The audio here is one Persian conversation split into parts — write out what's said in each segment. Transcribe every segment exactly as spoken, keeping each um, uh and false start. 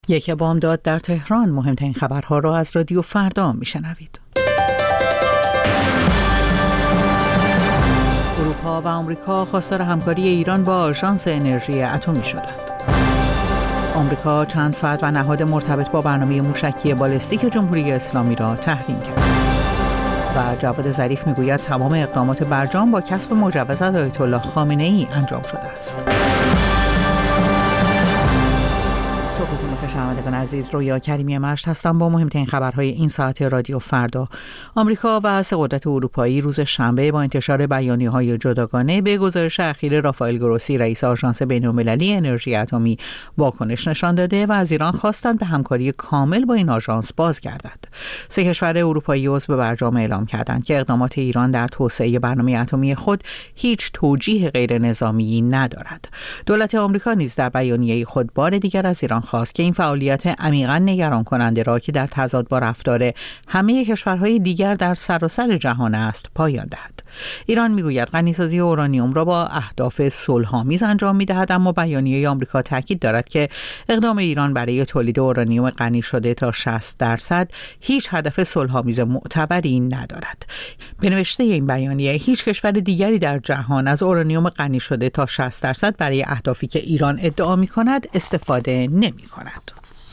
یک بامداد در تهران. مهمترین خبرها را از رادیو فردا میشنوید. اروپا و آمریکا خواستار همکاری ایران با آژانس انرژی اتمی شدند. آمریکا چند فرد و نهاد مرتبط با برنامه موشکی بالستیک جمهوری اسلامی را تحریم کرد. و جواد ظریف میگوید تمام اقدامات برجام با کسب مجوز از آیت الله خامنه‌ای انجام شده است. صبحتون بخیر شنوندگان عزیز، رویا کریمی مشت هستم با مهمترین خبرهای این ساعت رادیو فردا. آمریکا و سه قدرت اروپایی روز شنبه با انتشار بیانیه‌های جداگانه به گزارش اخیر رافائل گروسی رئیس آژانس بین‌المللی انرژی اتمی واکنش نشان داده و از ایران خواستند به همکاری کامل با این آژانس بازگردد. سه کشور اروپایی عضو برجام اعلام کردند که اقدامات ایران در توسعه برنامه اتمی خود هیچ توجیه غیر نظامی ندارد. دولت آمریکا نیز در بیانیه خود بار دیگر از ایران خواست که این فعالیت عمیقاً نگران کننده را که در تضاد با رفتار همه کشورهای دیگر در سراسر جهان است پایان دهد. ایران میگوید غنیسازی اورانیوم را با اهداف صلح‌آمیز انجام می‌دهد، اما بیانیه آمریکا تاکید دارد که اقدام ایران برای تولید اورانیوم غنی شده تا شصت درصد هیچ هدف صلح‌آمیز معتبری ندارد. به نوشته این بیانیه هیچ کشور دیگری در جهان از اورانیوم غنی شده تا شصت درصد برای اهدافی که ایران ادعا می‌کند استفاده نمی‌کند.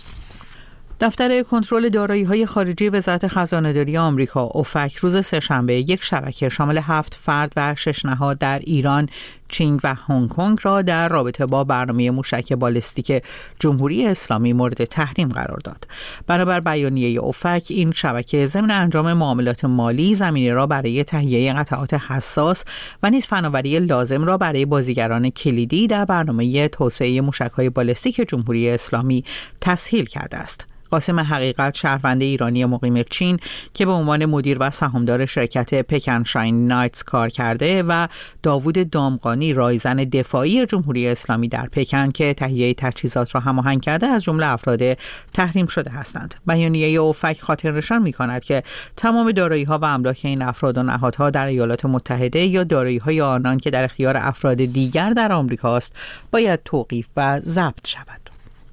دفتر کنترل دارایی‌های خارجی وزارت خزانه‌داری آمریکا اوفک روز سه‌شنبه یک شبکه شامل هفت فرد و شش نهاد در ایران، چین و هنگ کنگ را در رابطه با برنامه موشک بالستیک جمهوری اسلامی مورد تحریم قرار داد. بنابر بیانیه اوفک این شبکه ضمن انجام معاملات مالی زمینه را برای تهیه قطعات حساس و نیز فناوری لازم را برای بازیگران کلیدی در برنامه توسعه موشک‌های بالستیک جمهوری اسلامی تسهیل کرده است. قاسم حقیقت شهروند ایرانی مقیم چین که به عنوان مدیر و سهامدار شرکت پکن شاین نایتس کار کرده و داوود دامغانی رایزن دفاعی جمهوری اسلامی در پکن که تهیه تجهیزات را هماهنگ کرده از جمله افراد تحریم شده هستند. بیانیه اوفک خاطرنشان می‌کند که تمام دارایی‌ها و املاک این افراد و نهادها در ایالات متحده یا دارایی‌های آنان که در اختیار افراد دیگر در آمریکاست باید توقیف و ضبط شود.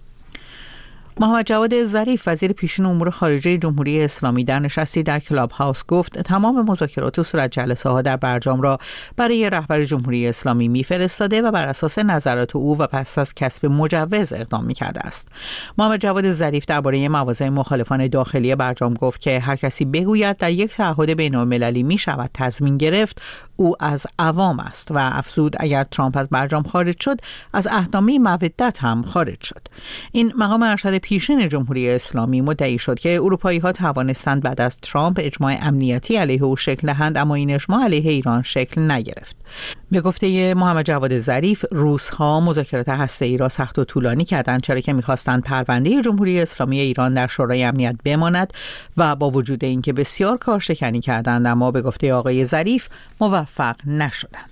محمد جواد ظریف وزیر پیشین امور خارجه جمهوری اسلامی در نشستی در کلاب هاوس گفت تمام مذاکرات و صورت جلسه ها در برجام را برای رهبر جمهوری اسلامی میفرستاده و بر اساس نظرات او و پس از کسب مجوز اقدام میکرده است. محمد جواد ظریف درباره مواضع مخالفان داخلی برجام گفت که هر کسی بگوید در یک تعهد بین‌المللی میشود تضمین گرفت، او از عوام است و افزود اگر ترامپ از برجام خارج شد از عهدنامه مودت هم خارج شد. این مقام ارشد پیشین جمهوری اسلامی مدعی شد که اروپایی‌ها توانستند بعد از ترامپ اجماع امنیتی علیه او شکل دهند، اما این اجماع علیه ایران شکل نگرفت. به گفته محمد جواد ظریف روس‌ها مذاکرات هسته‌ای را سخت و طولانی کردند چرا که می‌خواستند پرونده جمهوری اسلامی ایران در شورای امنیت بماند و با وجود اینکه بسیار کارشکنی کردند اما به گفته آقای ظریف موفق نشدند.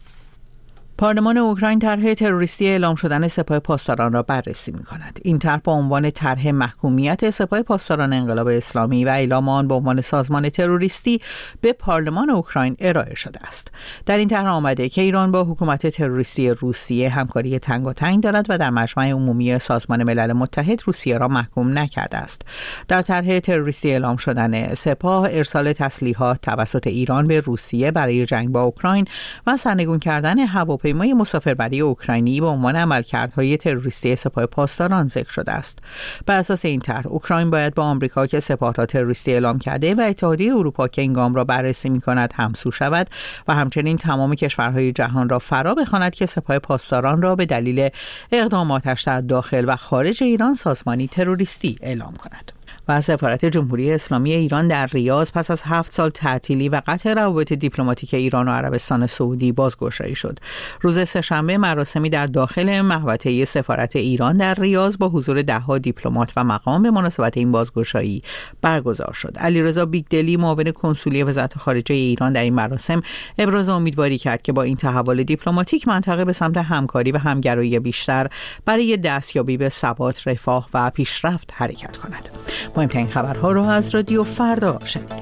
پارلمان اوکراین طرح تروریستی اعلام شدن سپاه پاسداران را بررسی می‌کند. این طرح با عنوان طرح محکومیت سپاه پاسداران انقلاب اسلامی و اعلام آن به عنوان سازمان تروریستی به پارلمان اوکراین ارائه شده است. در این طرح آمده که ایران با حکومت تروریستی روسیه همکاری تنگاتنگ دارد و در مجمع عمومی سازمان ملل متحد روسیه را محکوم نکرده است. در طرح تروریستی اعلام شدن سپاه ارسال تسلیحات توسط ایران به روسیه برای جنگ با اوکراین و سرنگون کردن هوا پیمای مسافربری اوکراینی به عنوان عملکردهای تروریستی سپاه پاسداران ذکر شده است. بر اساس این طرح اوکراین باید با آمریکا که سپاه را تروریستی اعلام کرده و اتحادیه اروپا که این گام را بررسی می‌کند همسو شود و همچنین تمام کشورهای جهان را فرا بخواند که سپاه پاسداران را به دلیل اقداماتش در داخل و خارج ایران سازمانی تروریستی اعلام کند. و سفارت جمهوری اسلامی ایران در ریاض پس از هفت سال تعطیلی و قطع روابط دیپلماتیک ایران و عربستان سعودی بازگشایی شد. روز سه‌شنبه مراسمی در داخل محوطه سفارت ایران در ریاض با حضور ده‌ها دیپلمات و مقام به مناسبت این بازگشایی برگزار شد. علیرضا بیگدلی معاون کنسولی وزارت خارجه ایران در این مراسم ابراز امیدواری کرد که با این تحول دیپلماتیک منطقه به سمت همکاری و همگرایی بیشتر برای دستیابی به ثبات، رفاه و پیشرفت حرکت کند. مهمترین خبرها رو از رادیو فردا شنیدید.